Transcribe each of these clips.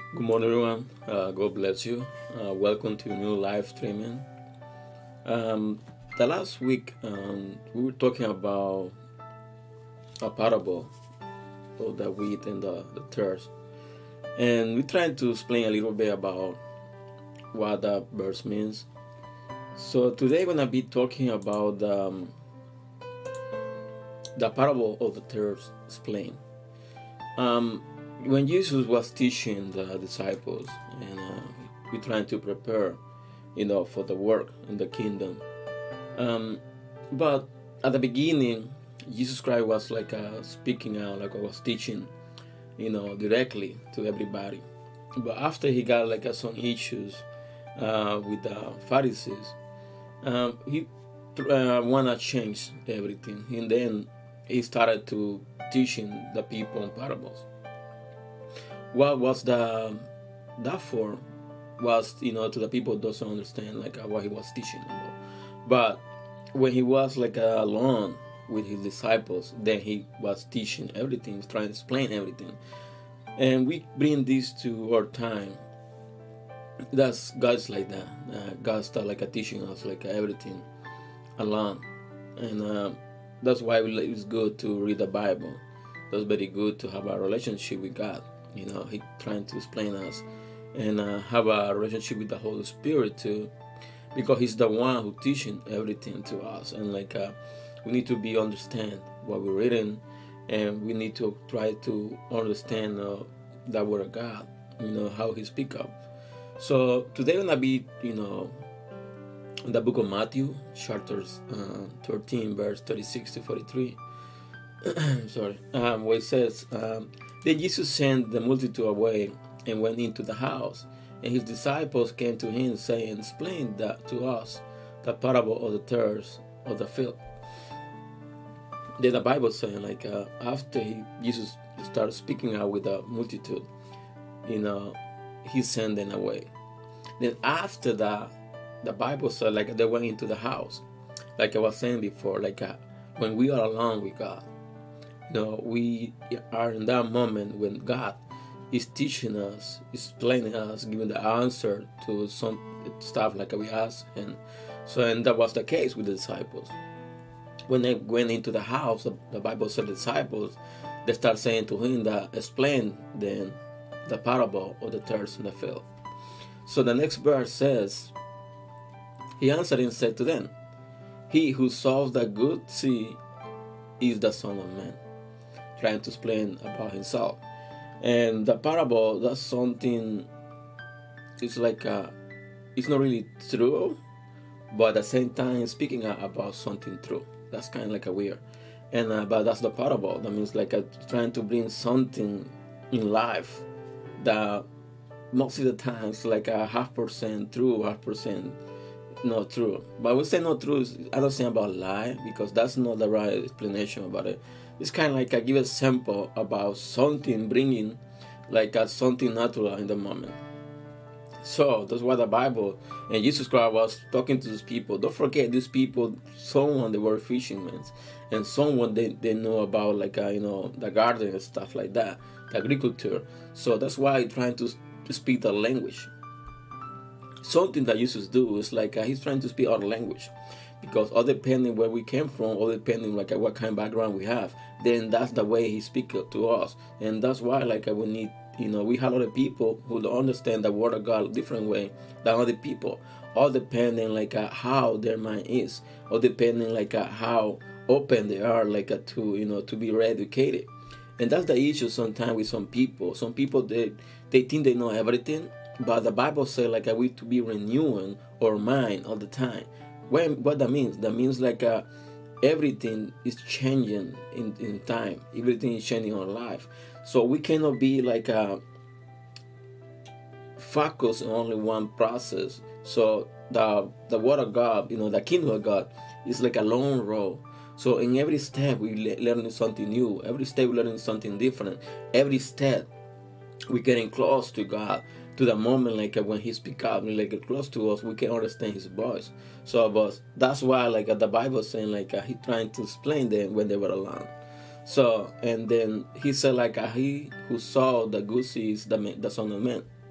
Good morning, everyone. God bless you. Welcome to new live streaming. Um, the last week, we were talking about a parable of the wheat and the tares, and we tried to explain a little bit about what that verse means. So today, we're gonna be talking about the parable of the tares explained. Um, when Jesus was teaching the disciples, and we trying to prepare, for the work in the kingdom. Um, but at the beginning, Jesus Christ was like speaking out, like I was teaching, directly to everybody. But after he got like some issues with the Pharisees, he wanna change everything, and then he started to teaching the people in parables. What was that for? Was to the people doesn't understand like what he was teaching about. But when he was like alone with his disciples, then he was teaching everything, trying to explain everything. And we bring this to our time. That's God's like that. God start like teaching us like everything alone, and that's why it's good to read the Bible. That's very good to have a relationship with God. He trying to explain us, and have a relationship with the Holy Spirit too, because He's the one who teaching everything to us. And we need to be understand what we're reading, and we need to try to understand the Word of God. How He speak up. So today we're gonna be in the book of Matthew, chapter 13, verse 36 to 43. Sorry, where it says, then Jesus sent the multitude away and went into the house, and his disciples came to him, saying, explain that to us the parable of the tares of the field. Then the Bible saying after Jesus started speaking out with the multitude, he sent them away. Then after that, the Bible said they went into the house, like I was saying before, when we are alone with God. We are in that moment when God is teaching us, explaining us, giving the answer to some stuff like we ask. And that was the case with the disciples. When they went into the house, the Bible said the disciples, they start saying to him that explain then the parable of the tares in the field. So the next verse says, he answered and said to them, he who sows the good seed is the Son of Man. Trying to explain about himself. And the parable, that's something, it's it's not really true, but at the same time speaking about something true. That's kind of like a weird. And but that's the parable. That means trying to bring something in life that most of the times like a 0.5% true, 0.5% not true. But we say not true, I don't say about lie, because that's not the right explanation about it. It's kind of I give a sample about something bringing something natural in the moment. So that's why the Bible and Jesus Christ was talking to these people. Don't forget, these people, someone they were fishermen, and someone they know about the garden and stuff like that, the agriculture. So that's why he's trying to speak the language. Something that Jesus do is he's trying to speak our language, because all depending where we came from, all depending what kind of background we have, then that's the way he speak to us. And that's why we need, we have a lot of people who don't understand the word of God a different way than other people, all depending how their mind is, or depending how open they are to be re-educated. And that's the issue sometimes with some people. Some people they think they know everything, but the Bible says we to be renewing our mind all the time. What that means? That means everything is changing in time. Everything is changing in our life. So we cannot be focus on only one process. So the word of God, the kingdom of God is like a long road. So in every step we learning something new. Every step we learning something different. Every step we getting close to God, to the moment when he speak up, close to us, we can understand his voice. So but that's why the Bible saying he trying to explain them when they were alone. So and then he said he who saw the good seed is the Son of Man.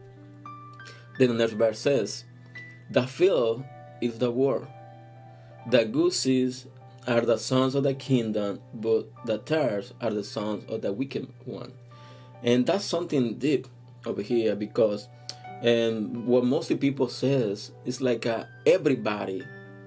Then the next verse says, the field is the world. The gooses are the sons of the kingdom, but the tares are the sons of the wicked one. And that's something deep over here, because what mostly people says is like everybody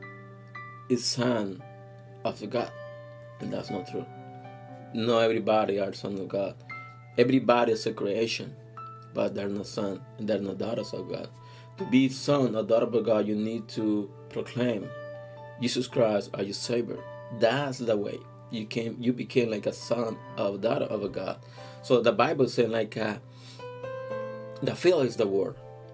is son of God, and that's not true. Not everybody are son of God. Everybody is a creation, but they're not son and they're not daughters of God. To be son or daughter of God, you need to proclaim Jesus Christ as your Savior. That's the way you became like a son of daughter of a God. So the Bible says like the field is the word,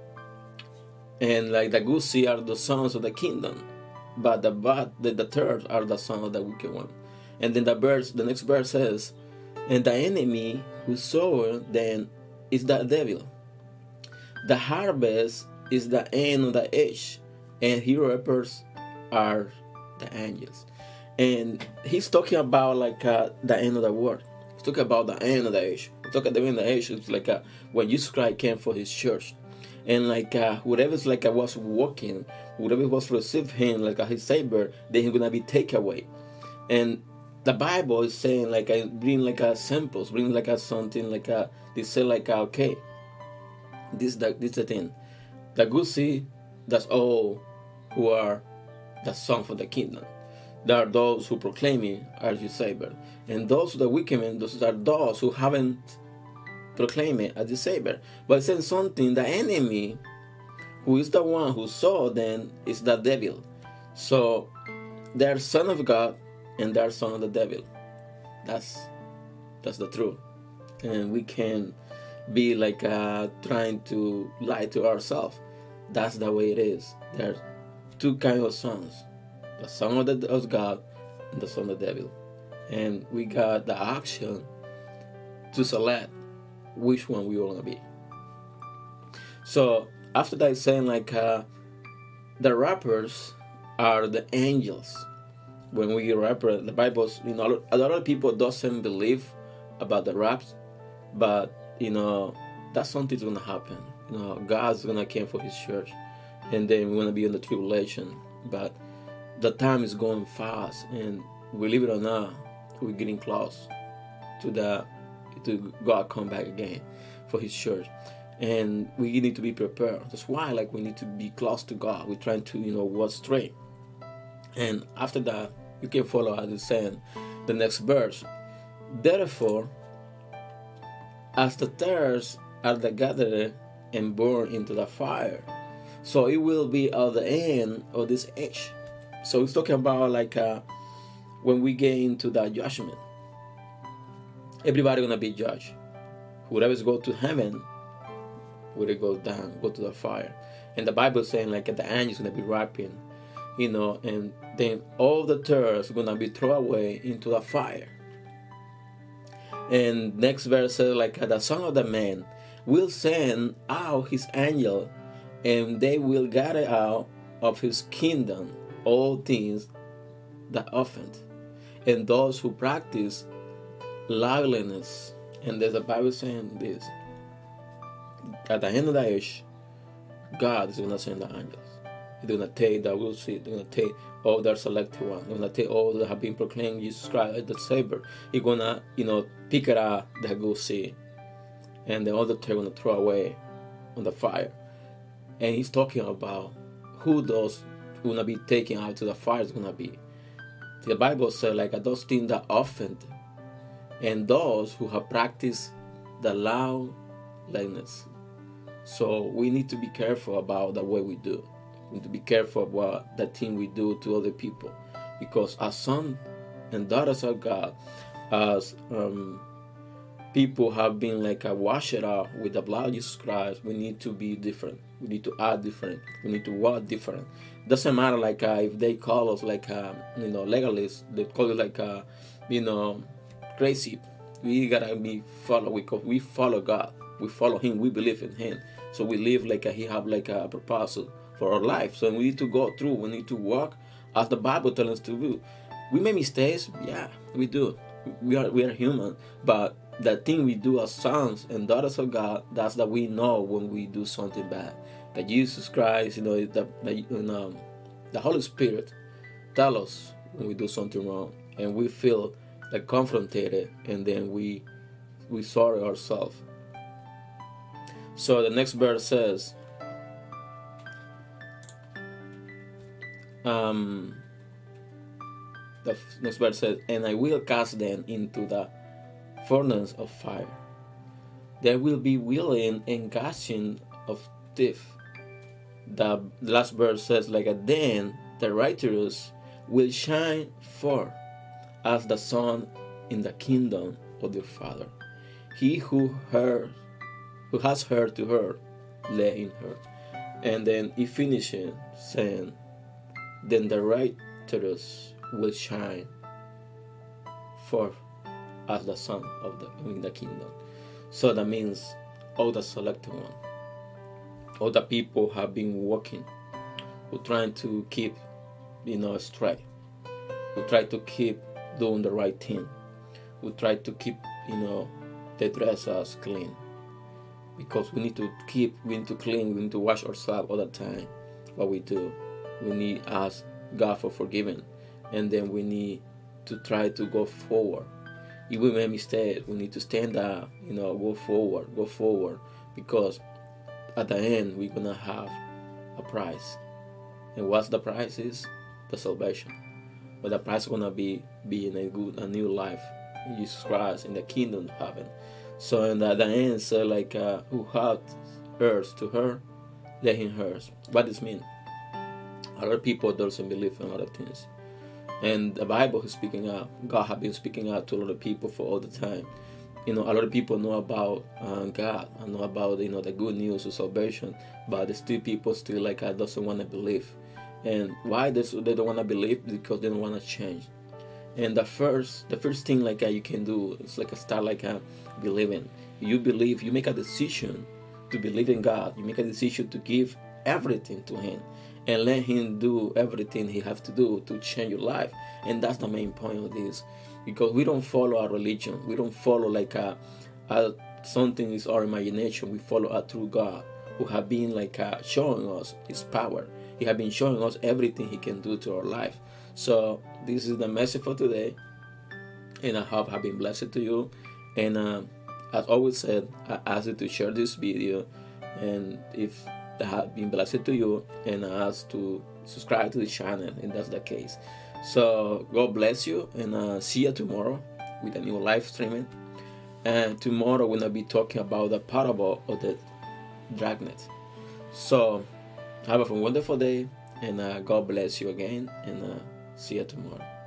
and like the goosey are the sons of the kingdom, but the tares are the sons of the wicked one. And then the next verse says, and the enemy who sowed then is the devil. The harvest is the end of the age, and his reapers are the angels. And he's talking about like the end of the world. He's talking about the end of the age. He's talking about the end of the age. It's like when Jesus Christ came for his church, and like whoever's like was walking, whoever was received him like his Savior, then he's gonna be taken away. And the Bible is saying like bring like samples, bring like something like they say like okay, this the thing. The goosey, that's all who are the son for the kingdom. There are those who proclaim me as your Savior. And those the wicked men, those are those who haven't proclaimed me as the Savior. But it says something, the enemy, who is the one who saw then, is the devil. So they are son of God and they are son of the devil. That's the truth. And we can be like trying to lie to ourselves. That's the way it is. There are two kinds of sons. The son of God and the son of the devil. And we got the action to select which one we want to be. So after that, it's saying like the rappers are the angels. When we rapper, the Bible, a lot of people doesn't believe about the raps, but that's something's gonna happen. God's gonna come for his church, and then we're gonna be in the tribulation. But the time is going fast, and believe it or not, we're getting close to God come back again for his church. And we need to be prepared. That's why we need to be close to God. We're trying to walk straight. And after that, you can follow as it's saying the next verse. Therefore, as the tares are the gathered and burned into the fire, so it will be at the end of this age. So it's talking about when we get into the judgment, everybody gonna be judged. Whoever's go to heaven, where they go down, go to the fire. And the Bible is saying the angels gonna be rapping, and then all the tares are gonna be thrown away into the fire. And next verse says the Son of the Man will send out his angel, and they will gather out of his kingdom all things that offend, and those who practice liveliness. And there's a Bible saying this: at the end of the age, God is gonna send the angels. They're gonna take the will see. They're gonna take all their selected ones. They're gonna take all that have been proclaimed Jesus Christ as the Savior. He's gonna, pick it up the good seed, and the other they're gonna throw away on the fire. And he's talking about who those who gonna be taken out to the fire is gonna be. The Bible says those things that offend, and those who have practiced the loudness. So we need to be careful about the way we do. We need to be careful about the thing we do to other people, because as sons and daughters of God, as people have been washed out with the blood of Jesus Christ, we need to be different. We need to act different. We need to walk different. Doesn't matter if they call us legalists, they call it crazy. We gotta be follow, because we follow God. We follow him. We believe in him. So we live he have a proposal for our life. So we need to go through. We need to walk as the Bible tells us to do. We make mistakes. Yeah, we do. We are human. But the thing we do as sons and daughters of God, that's that we know when we do something bad. that Jesus Christ, the Holy Spirit tell us when we do something wrong, and we feel like confronted, and then we sorry ourselves. So the next verse says, and I will cast them into the furnace of fire. There will be wailing and gnashing of teeth. The last verse says, then the righteous will shine forth as the sun in the kingdom of their Father. He who has heard to hear, let him hear. And then he finishes saying, then the righteous will shine forth as the sun in the kingdom. So that means all the selected one, all the people have been working, who trying to keep, straight, who try to keep doing the right thing, who try to keep, the dress clean, because we need to clean, we need to wash ourselves all the time. What we do, we need ask God for forgiving, and then we need to try to go forward. If we make mistakes, we need to stand up, go forward, because at the end we're gonna have a prize. And what's the prize is? The salvation. But the prize is gonna be in a new life in Jesus Christ, in the kingdom of heaven. So in the end, so who had ears to hear, let him hear. What does this mean? A lot of people doesn't believe in other things. And the Bible is speaking out. God has been speaking out to a lot of people for all the time. A lot of people know about God, and know about the good news of salvation, but there's still people doesn't want to believe. And why they don't want to believe? Because they don't want to change. And the first thing you can do is start believing. You believe. You make a decision to believe in God. You make a decision to give everything to Him, and let Him do everything He has to do to change your life. And that's the main point of this, because we don't follow a religion. We don't follow something is our imagination. We follow a true God who have been showing us His power. He has been showing us everything He can do to our life. So this is the message for today, and I hope I've been blessed to you. And as always said, I ask you to share this video, and if that have been blessed to you, and I ask to subscribe to the channel, and that's the case. So God bless you, and see you tomorrow with a new live streaming. And tomorrow we're gonna be talking about the parable of the dragnet. So have a wonderful day, and God bless you again, and see you tomorrow.